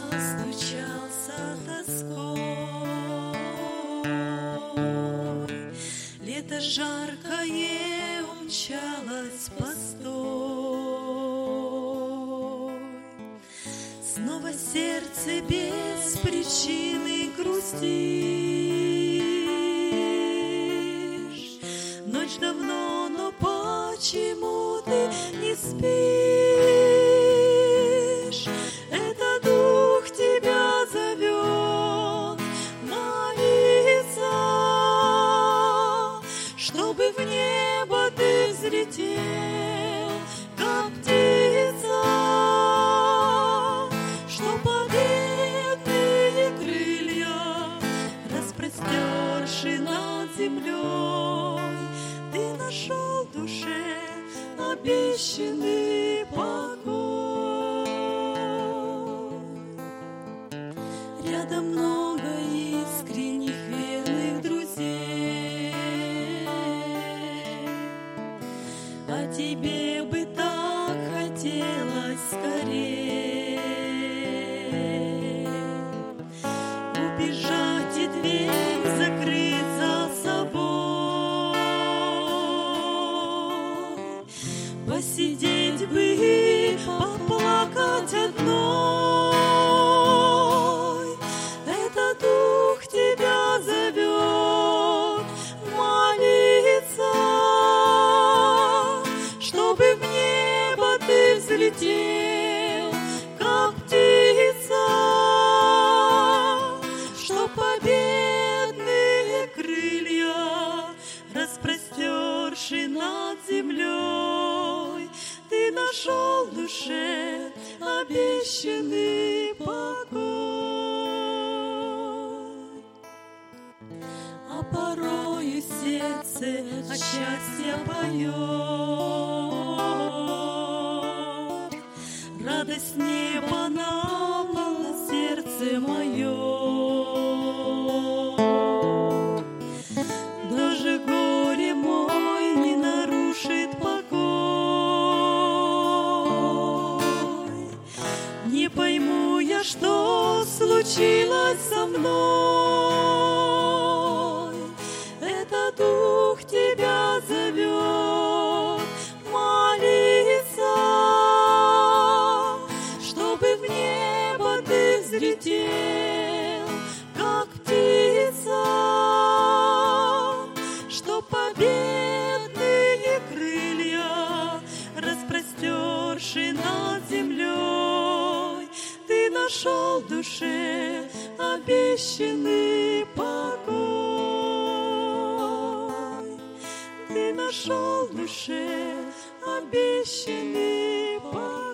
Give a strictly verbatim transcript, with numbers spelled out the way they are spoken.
стучался тоской. Лето жаркое умчалось постой. Снова сердце без причины грустишь. Ночь давно, но почему ты не спишь? Это дух тебя зовет молиться, чтобы в небо ты взлетел, как птица, что победные крылья распростерши над землей, ты нашел в душе обещанный покой. Рядом много искренних верных друзей, а тебе бы так хотелось скорее убежать и дверь закрыть за собой. Посидеть бы и поплакать одной. Это дух тебя зовет молиться, чтобы в небо ты взлетел, как птица, что победные крылья распростерши над землей, ты нашел в душе обещанный покой. А порою сердце от счастья поет, радость неба наполнила сердце мое. Даже горе мой не нарушит покой. Не пойму я, что случилось со мной. Это дух тебя зовет молиться, чтобы в небо ты взлетел, как птица, что победные крылья распростерши над землей, ты нашел в душе обещанный покой. Ты нашел в душе обещанный покой.